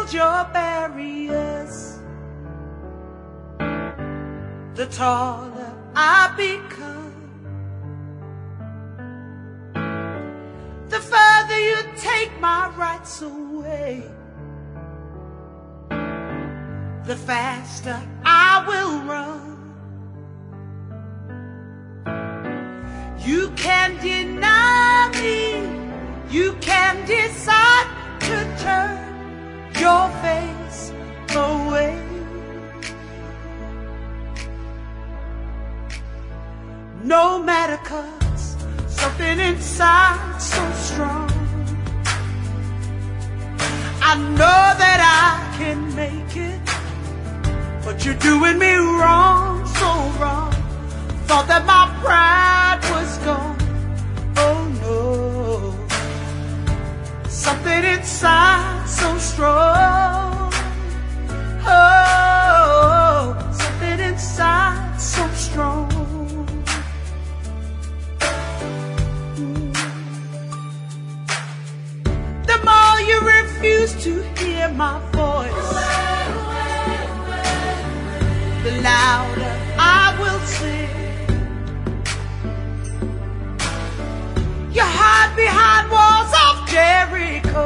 build your barriers, the taller I become. The further you take my rights away, the faster I will run. You can deny me, you can decide to turn your face away. No matter, 'cause something inside so strong. I know that I can make it, but you're doing me wrong, so wrong. Thought that my pride was gone. Oh no, something inside so strong. Oh, something inside so strong. The more you refuse to hear my voice, the louder I will sing. You hide behind walls of Jericho.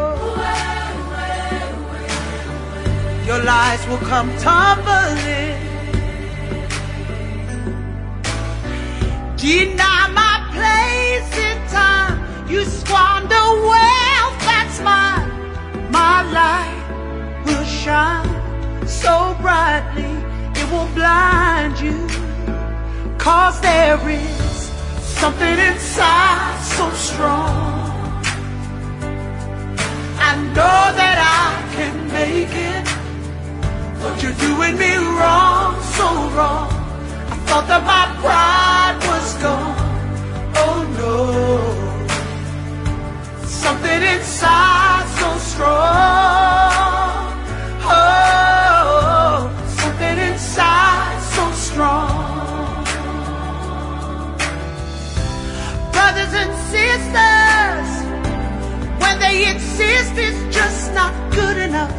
Your lies will come tumbling. Deny my place in time. You squander wealth that's mine. My light will shine so brightly it will blind you. 'Cause there is something inside so strong. I know that I can make it, but you're doing me wrong, so wrong. I thought that my pride was gone. Oh no, something inside so strong. Oh, something inside so strong. Brothers and sisters, when they insist it's just not good enough.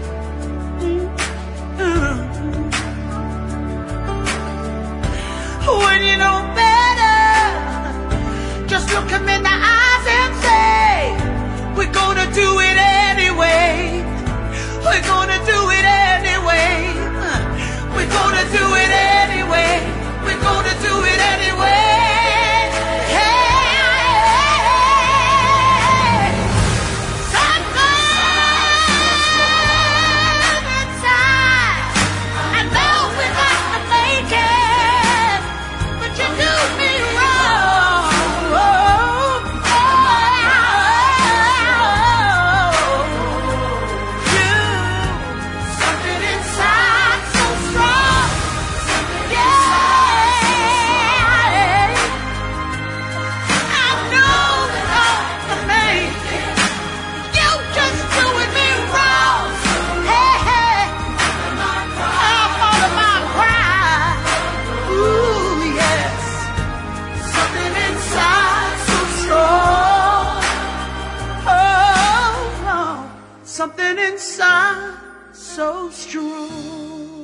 When you know better, just look them in the eyes and say, we're gonna do it anyway. We're gonna do it anyway. We're gonna do it anyway. We're gonna do it anyway. Something inside so strong.